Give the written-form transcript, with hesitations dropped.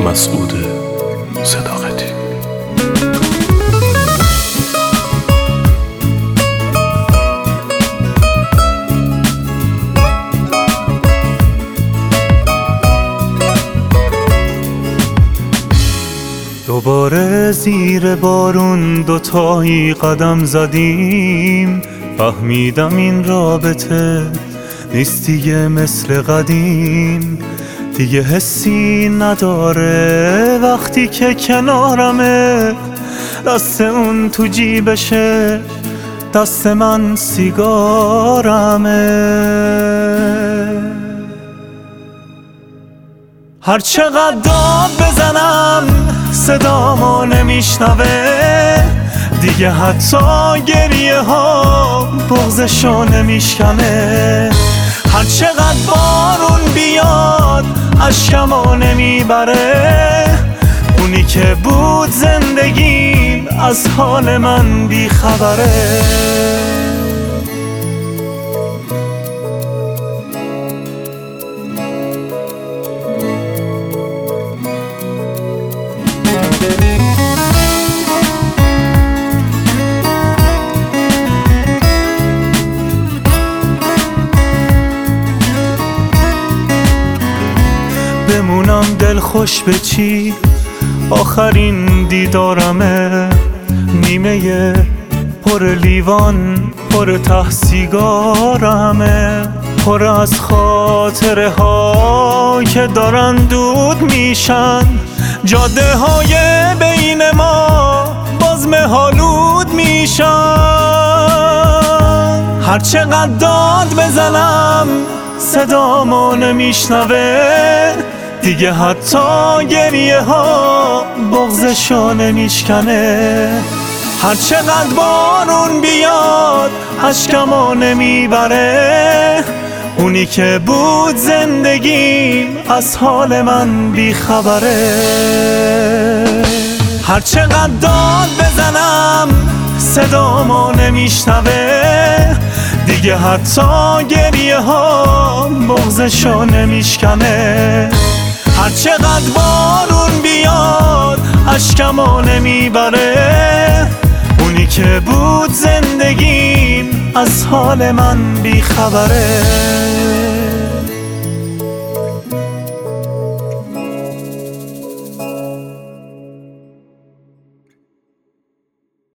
مسعود صداقتی. دوباره زیر بارون دوتایی قدم زدیم، فهمیدم این رابطه نیست دیگه مثل قدیم. دیگه حسی نداره وقتی که کنارمه، دست اون تو جیبشه، دست من سیگارمه. هر چقدر داد بزنم صدامو نمیشنوه، دیگه حتی گریه ها بغضشو نمیشکنه. هر چقدر بارون بیاد اشکمو نمیبره، اونی که بود زندگیم از حال من بیخبره. بمونم دلخوش به چی؟ آخرین دیدارمه، نیمه پر لیوان پر ته سیگارمه، پر از خاطره ها که دارن دود میشن. جاده های بین ما باز مه‌آلود میشن. هر چقدر داد بزنم صدامو نمیشنوه، دیگه حتی گریه ها بغضشو نمیشکنه. هر چقدر بارون بیاد اشکمو نمیبره، اونی که بود زندگیم از حال من بیخبره. هر چقدر داد بزنم صدامو نمیشنوه، دیگه حتی گریه ها بغضشو نمیشکنه. هر چقدر بارون بیاد اشکمو نمیبره، اونی که بود زندگیم از حال من بیخبره.